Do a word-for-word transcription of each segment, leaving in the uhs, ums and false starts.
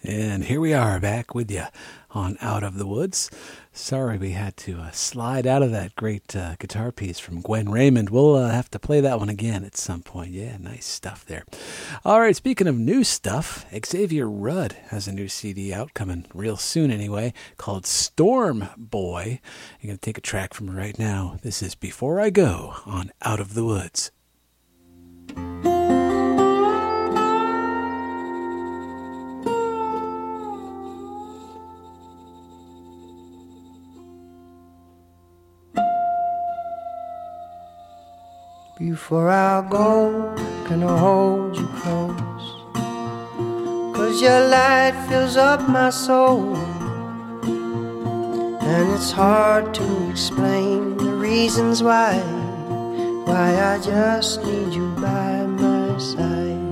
And here we are back with you on Out of the Woods. Sorry we had to uh, slide out of that great uh, guitar piece from Gwen Raymond. We'll uh, have to play that one again at some point. Yeah, nice stuff there. All right, speaking of new stuff, Xavier Rudd has a new C D out, coming real soon anyway, called Storm Boy. I'm going to take a track from it right now. This is Before I Go on Out of the Woods. Before I go, can I hold you close? 'Cause your light fills up my soul, and it's hard to explain the reasons why, why I just need you by my side.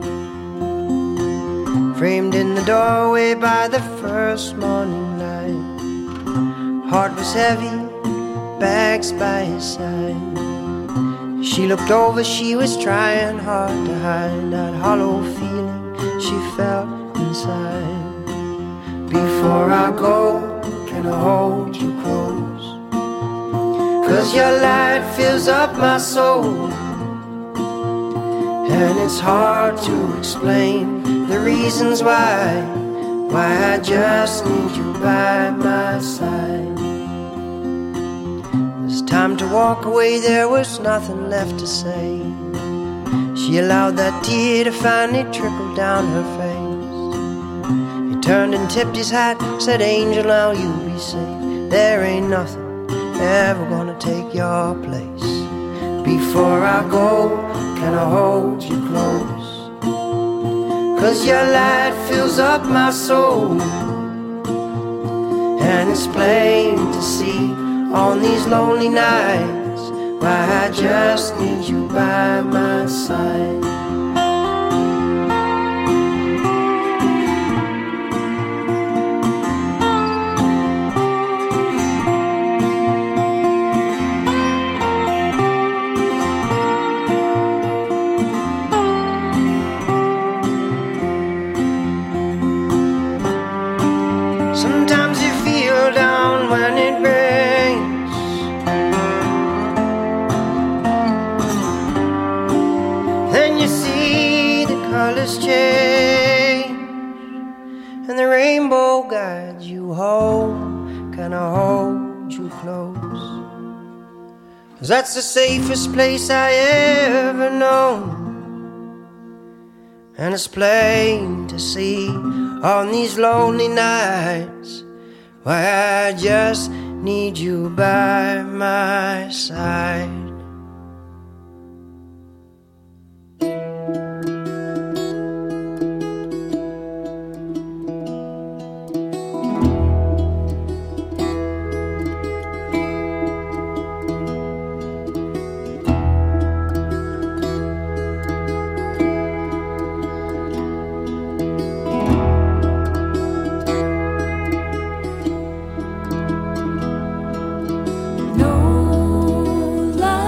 Framed in the doorway by the first morning light, heart was heavy, bags by his side. She looked over, she was trying hard to hide that hollow feeling she felt inside. Before I go, can I hold you close? 'Cause your light fills up my soul, and it's hard to explain the reasons why, why I just need you by my side. Time to walk away, there was nothing left to say. She allowed that tear to finally trickle down her face. He turned and tipped his hat, said, "Angel, now you be safe. There ain't nothing ever gonna take your place. Before I go, can I hold you close? 'Cause your light fills up my soul, and it's plain to see on these lonely nights why I just need you by my side." Sometimes you feel down when it rains, then you see the colors change, and the rainbow guides you home. Can I hold you close? 'Cause that's the safest place I ever known, and it's plain to see on these lonely nights why I just need you by my side. No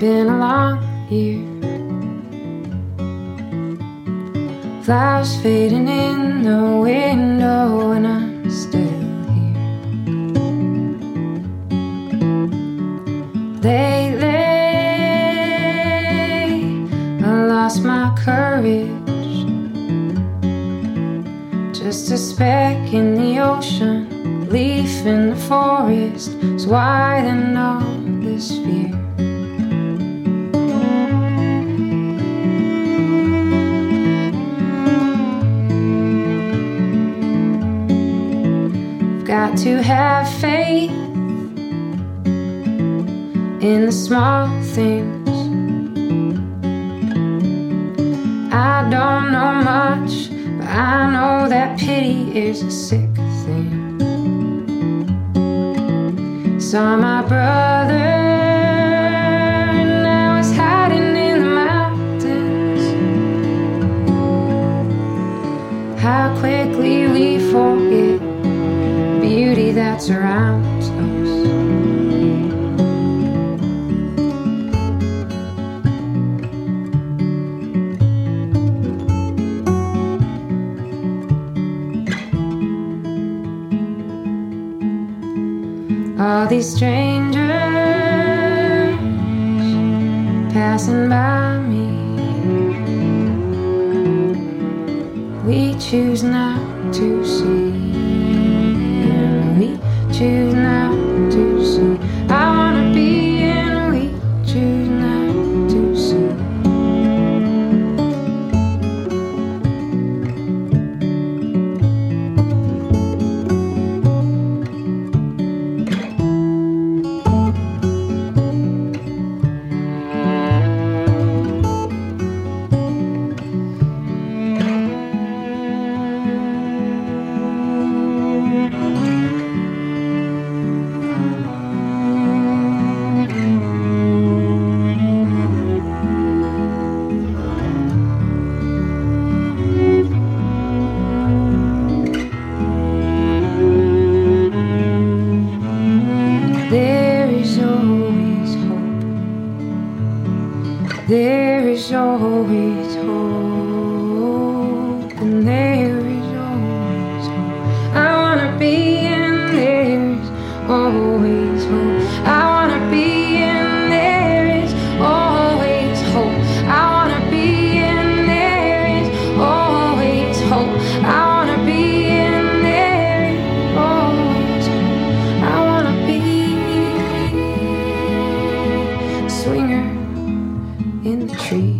been a long year. Flowers fading in the window and I'm still here. Lately, I lost my courage. Just a speck in the ocean, leaf in the forest. So why then all this fear? Got to have faith in the small things. I don't know much, but I know that pity is a sick thing. Saw my brother and I was hiding in the mountains. How quickly we forget beauty that surrounds us. All these strangers passing by me, we choose not to see. Choose not to see. I wanna be in, we choose not to see. There is always hope, and there is always hope. I wanna be in, there's always hope. I wanna be in, there is always hope. I wanna be in, there is always hope. I wanna be in, there is always hope. I wanna be a swinger in the trees.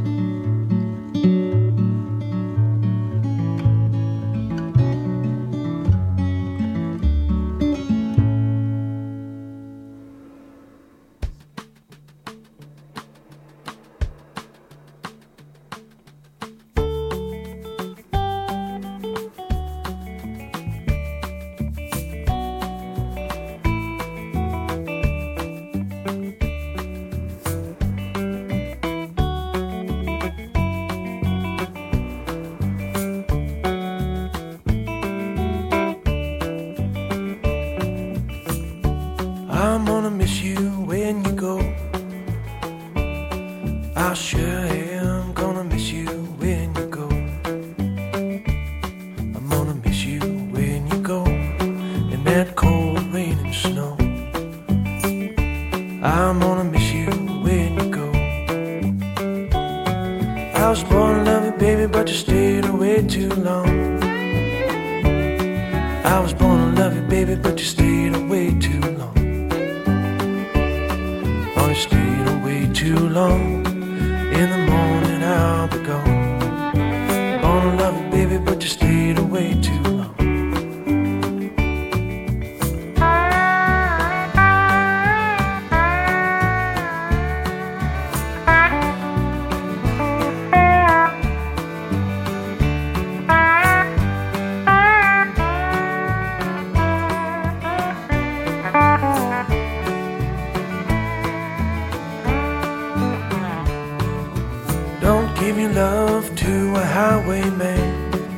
I'm gonna miss you when you go. I sure am gonna miss you when you go. I'm gonna miss you when you go in that cold rain and snow. I'm gonna miss you when you go. I was born to love you, baby, but you stayed away too long. I was born to love you, baby, but you stayed away too long. You stayed away too long. In the morning I'll be gone. Born to love you, baby, but you stayed away too long. Don't give your love to a highwayman.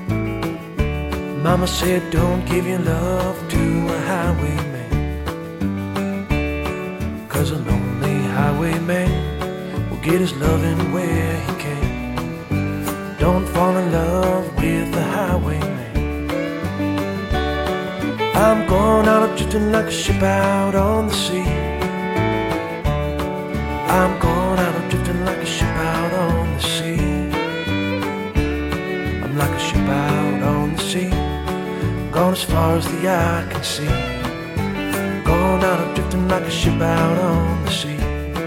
Mama said don't give your love to a highwayman, 'cause a lonely highwayman get his loving where he can. Don't fall in love with the highwayman. I'm going out of drifting like a ship out on the sea. I'm going out of drifting like a ship out on the sea. I'm like a ship out on the sea, gone as far as the eye can see. Going out of drifting like a ship out on the sea.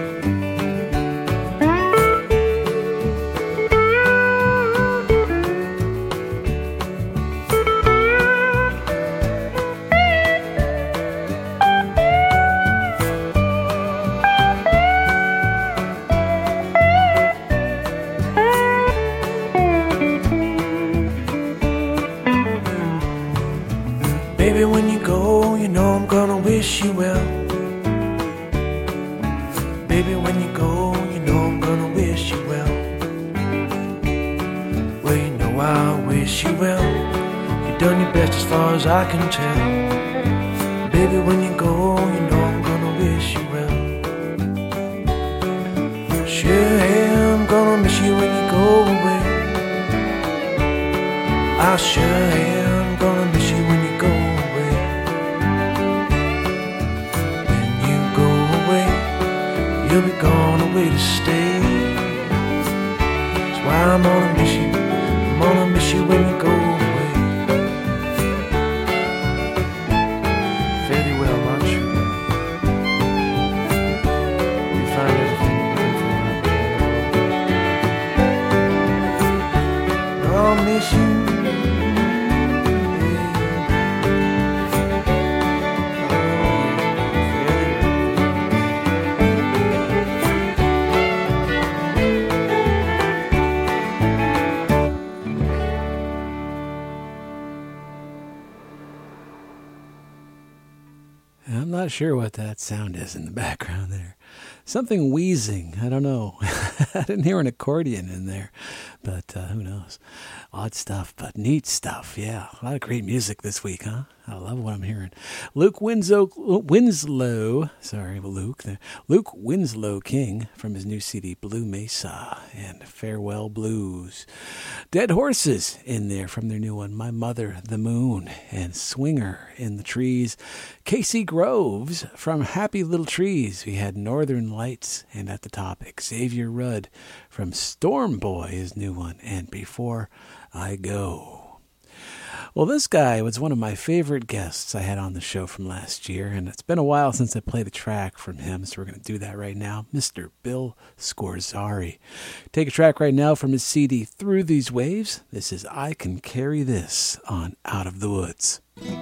Baby, when you go, you know I'm gonna wish you well. Baby, when you go, you know I'm gonna wish you well. Well, you know I wish you well. You've done your best as far as I can tell. Baby, when you go, you know I'm gonna wish you well. Sure am gonna miss you when you go away. I sure am gonna miss you when you go away. You'll be gone away to stay. That's why I'm gonna miss you. I'm gonna miss you when you go away. Fare thee well, my true. You find everything you're looking for. I'll miss you. I'm not sure what that sound is in the background there. Something wheezing. I don't know. I didn't hear an accordion in there, but uh, who knows? Odd stuff, but neat stuff. Yeah, a lot of great music this week, huh? I love what I'm hearing. Luke Winslow, Winslow sorry, Luke. Luke Winslow King from his new C D, Blue Mesa and Farewell Blues. Dead Horses in there from their new one, My Mother, the Moon, and Swinger in the Trees. Casey Groves from Happy Little Trees. We had Northern Lights, and at the top, Xavier Rudd from Storm Boy, his new one, and Before I Go. Well, this guy was one of my favorite guests I had on the show from last year, and it's been a while since I played a track from him, so we're going to do that right now. Mister Bill Scorzari. Take a track right now from his C D, Through These Waves. This is I Can Carry This on Out of the Woods.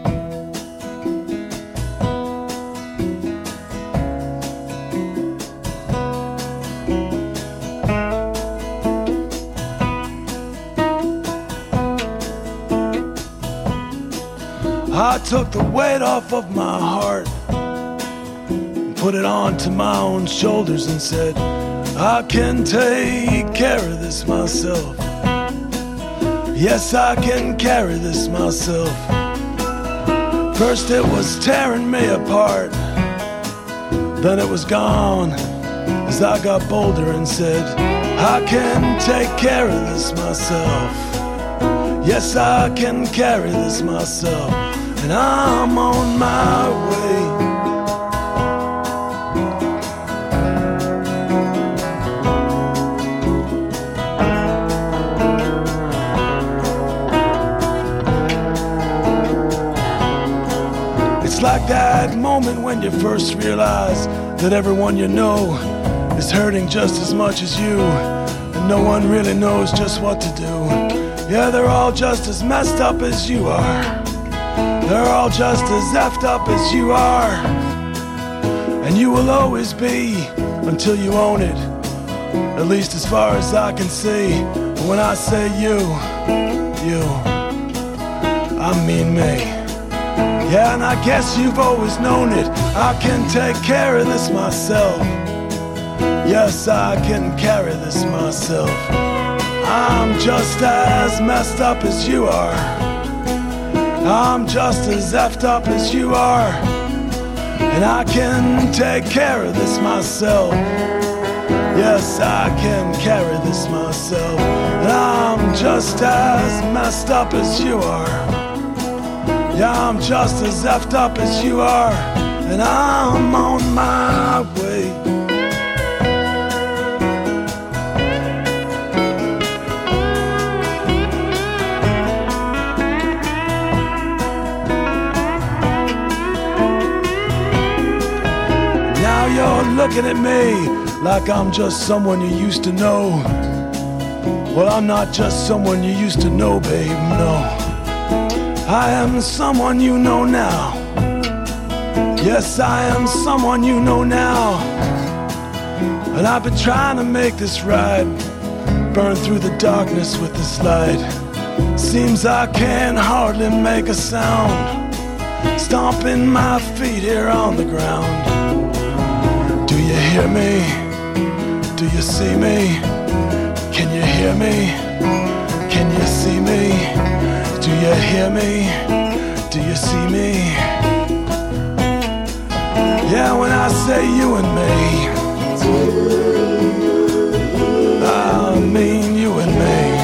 I took the weight off of my heart and put it onto my own shoulders and said, I can take care of this myself. Yes, I can carry this myself. First it was tearing me apart, then it was gone as I got bolder and said, I can take care of this myself. Yes, I can carry this myself. And I'm on my way. It's like that moment when you first realize that everyone you know is hurting just as much as you, and no one really knows just what to do. Yeah, they're all just as messed up as you are. They're all just as effed up as you are. And you will always be until you own it, at least as far as I can see. And when I say you, you, I mean me. Yeah, and I guess you've always known it. I can take care of this myself. Yes, I can carry this myself. I'm just as messed up as you are. I'm just as effed up as you are. And I can take care of this myself. Yes, I can carry this myself. And I'm just as messed up as you are. Yeah, I'm just as effed up as you are. And I'm on my way. Now you're looking at me like I'm just someone you used to know. Well, I'm not just someone you used to know, babe, no. I am someone you know now. Yes, I am someone you know now. And I've been trying to make this ride, burn through the darkness with this light. Seems I can hardly make a sound, stomping my feet here on the ground. Do you hear me? Do you see me? Can you hear me? Can you see me? Do you hear me? Do you see me? Yeah, when I say you and me, I mean you and me.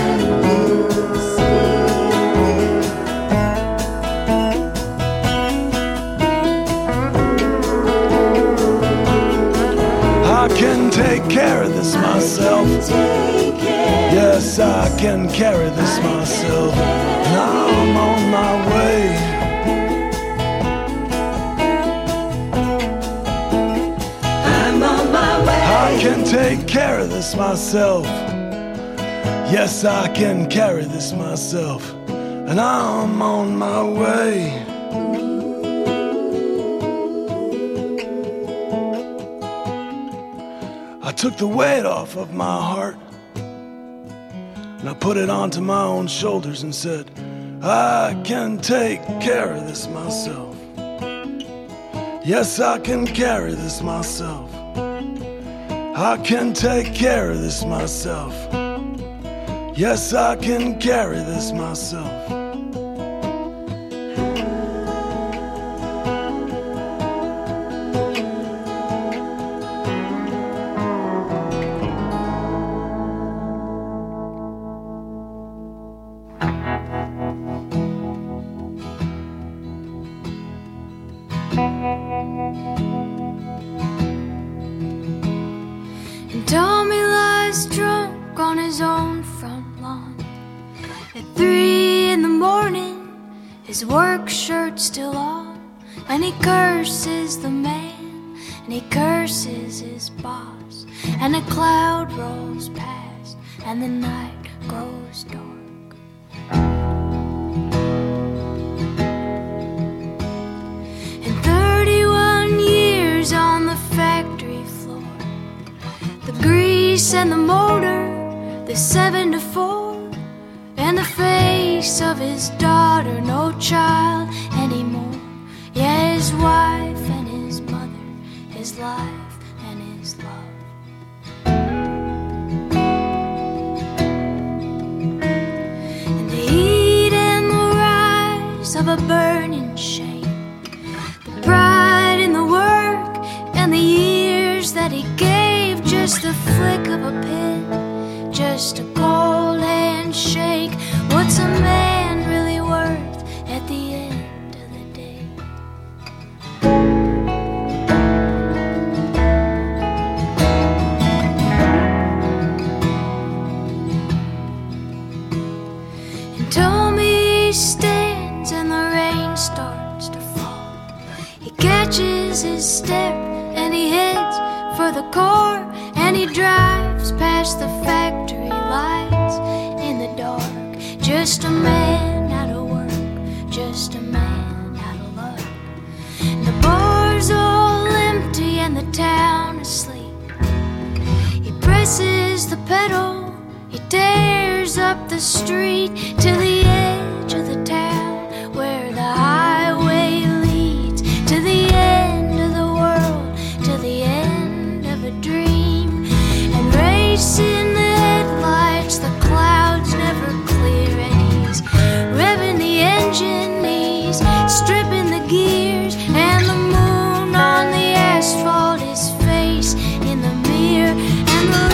I can take care of this myself. Yes, I can carry this myself. And I'm on my way. I'm on my way. I can take care of this myself. Yes, I can carry this myself. And I'm on my way. I took the weight off of my heart and I put it onto my own shoulders and said, I can take care of this myself. Yes, I can carry this myself. I can take care of this myself. Yes, I can carry this myself. And Tommy lies drunk on his own front lawn. At three in the morning, his work shirt's still on. And he curses the man, and he curses his boss. And a cloud rolls past, and the night grows dark. And thirty-one years on the factory floor, the grease and the motor, the seven to four, and the face of his daughter, no child anymore. Yeah, his wife and his mother, his life and his love. And the heat and the rise of a burning shame, the pride in the work and the years that he gave, just the flick of a pin, just a cold handshake. What's a man really worth at the end of the day? And Tommy stands and the rain starts to fall. He catches his step and he heads for the car, and he drives past the factory lights in the dark. Just a man out of work, just a man out of luck. And the bar's all empty and the town asleep. He presses the pedal, he tears up the street to the edge of the town where the highway leads to the end of the world, to the end of a dream. And racing the headlights, the clouds never clear, and he's revving the engine, he's stripping the gears, and the moon on the asphalt, his face in the mirror, and the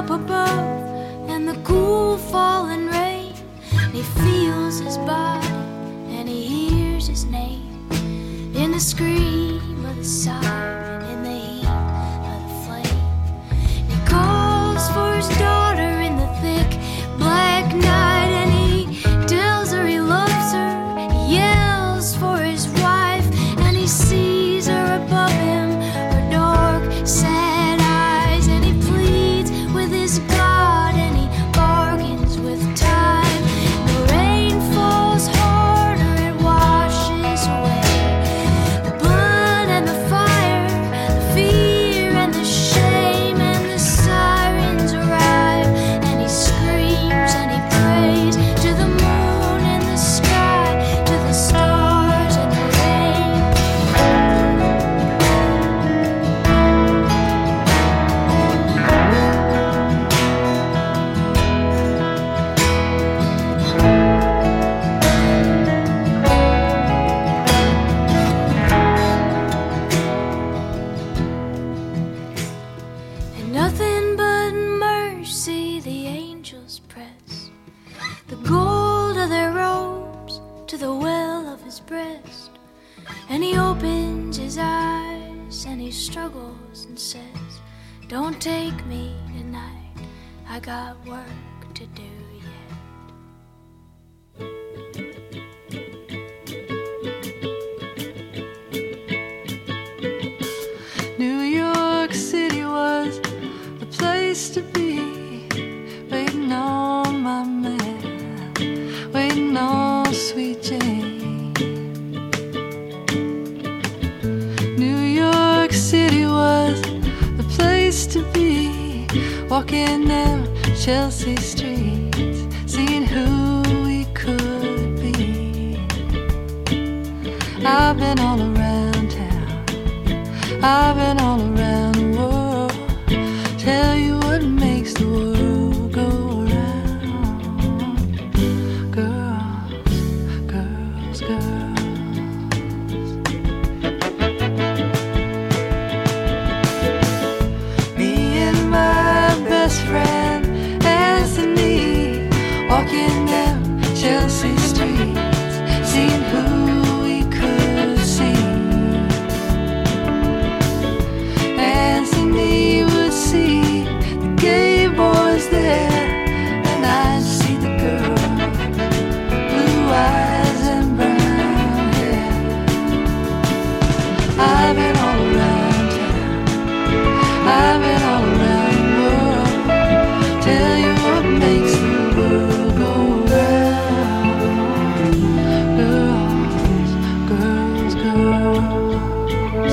up above and the cool falling rain. And he feels his body and he hears his name in the scream of the siren, in the heat of the flame. And he calls for his daughter in the thick black night, and he tells her he loves her. He yells for his wife, and he sees her above him, her dark, sad eyes, and he pleads with his God, and he bargains with time. The rain falls harder, it washes away the blood and the fire, the fear and the shame, and the sirens arrive, and he screams and he prays to the moon and the sky, to the stars and the rain. And nothing but mercy the angels press, the gold of their robes to the well of his breast. And he opens his eyes and he struggles and says, don't take me tonight, I got work to do yet. New York City was the place to be, waiting on my man, waiting on sweet Jane. New York City was the place to be, walking down Chelsea streets, seeing who we could be. I've been all around town, I've been all around the world. Tell you what makes the world go round. Girls, girls, girls. Me and my best friend Anthony, walking down Chelsea streets, seeing who we could see. Anthony would see the gay boys there, and I'd see the girls, blue eyes and brown hair. I've been all around town, I've been all around the world. Tell you what makes the world go round. Girls, girls, girls.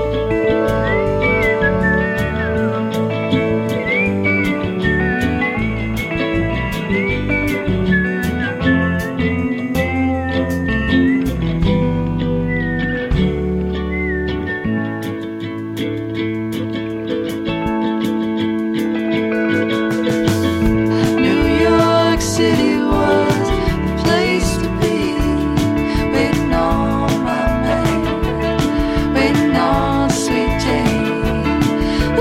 New York City was the place to be, waiting on my man, waiting on sweet Jane. Ooh,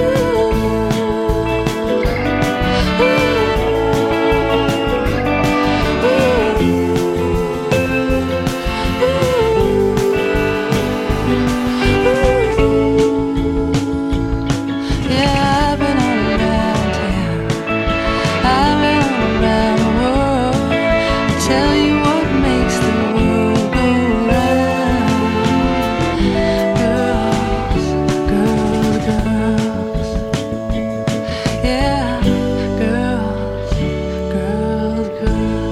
ooh, ooh. Yeah, I've been all around town, I've been all around the world. Tell you what makes the world go round. Girls, girls, girls. Yeah, girls, girls, girls.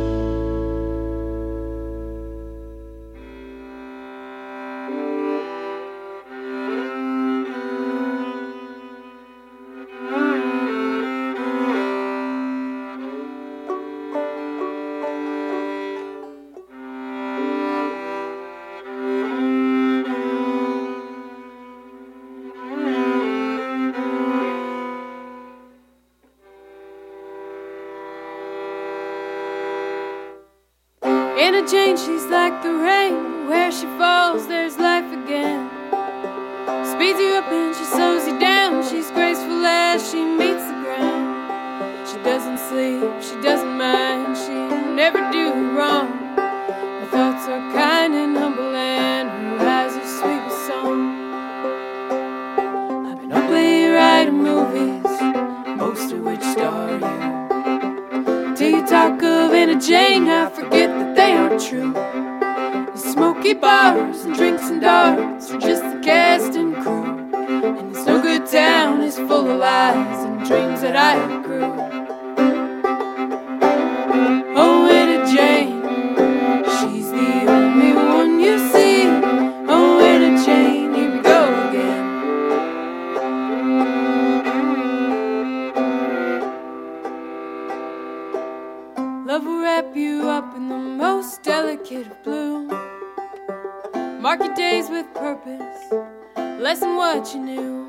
Anna Jane, she's like the rain. Where she falls, there's life again. Speeds you up and she slows you down. She's graceful as she meets the ground. asleep, she doesn't mind, she'll never do wrong. Her thoughts are kind and humble, and her eyes are sweet with song. I've been up late writing movies, most of which star you. Till you talk of Anna Jane, I forget that they aren't true. The smoky bars and drinks and darts are just the cast and crew. And this no good town is full of lies and dreams that I accrue. Oh, Anna Jane, she's the only one you see. Oh, Anna Jane, here we go again. Love will wrap you up in the most delicate of blue. Mark your days with purpose, less than what you knew.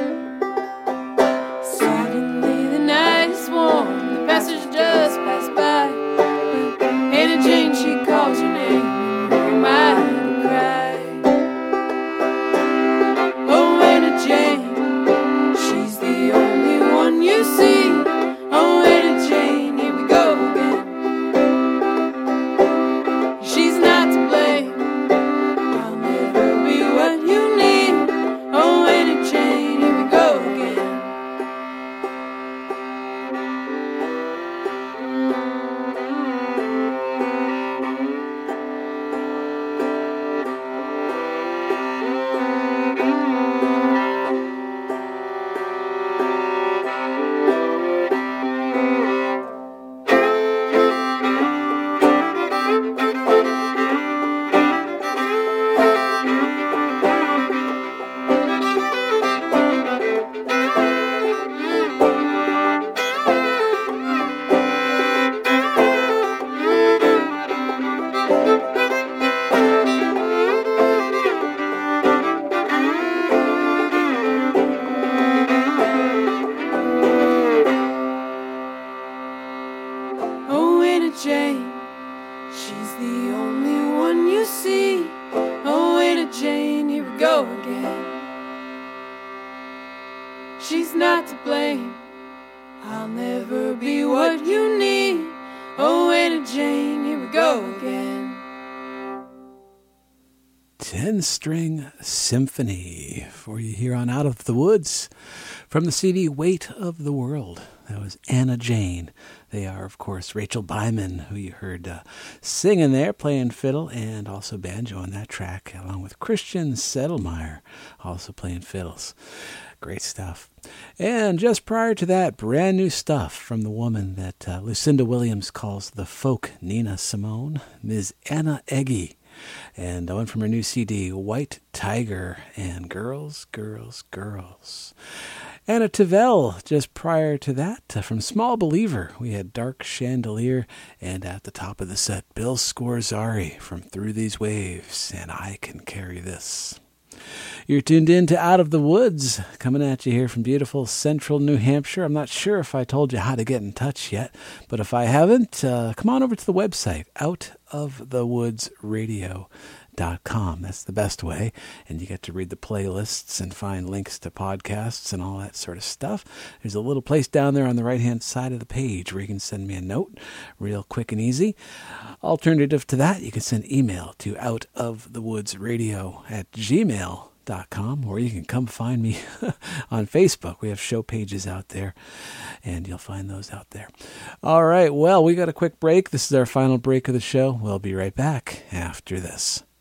Suddenly the night is warm, the passage just passed by. But Anna Jane, she calls your name, who am I to cry? Oh, Anna Jane, she's the only one you see. Oh, Anna Jane, here we go again. She's not to blame, I'll never be what you need. Oh, Anna Jane, here we go again. Oh, Anna Jane, she's the only one you see. Oh, Anna Jane, here we go again. She's not to blame, I'll never be what you need. Oh, Anna Jane, here we go again. Ten-string symphony for you here on Out of the Woods from the C D Weight of the World. That was Anna Jane. They are, of course, Rachel Byman, who you heard uh, singing there, playing fiddle and also banjo on that track, along with Christian Settlemeyer, also playing fiddles. Great stuff. And just prior to that, brand new stuff from the woman that uh, Lucinda Williams calls the folk Nina Simone, Miz Anna Eggy. And one from her new C D, White Tiger and Girls, Girls, Girls. Anna Tavel, just prior to that, uh, from Small Believer, we had Dark Chandelier, and at the top of the set, Bill Scorzari from Through These Waves, and I Can Carry This. You're tuned in to Out of the Woods, coming at you here from beautiful central New Hampshire. I'm not sure if I told you how to get in touch yet, but if I haven't, uh, come on over to the website, out of the woods radio dot com. That's the best way, and you get to read the playlists and find links to podcasts and all that sort of stuff. There's a little place down there on the right-hand side of the page where you can send me a note, real quick and easy. Alternative to that, you can send email to outofthewoodsradio at gmail dot com, or you can come find me on Facebook. We have show pages out there, and you'll find those out there. All right, well, we got a quick break. This is our final break of the show. We'll be right back after this.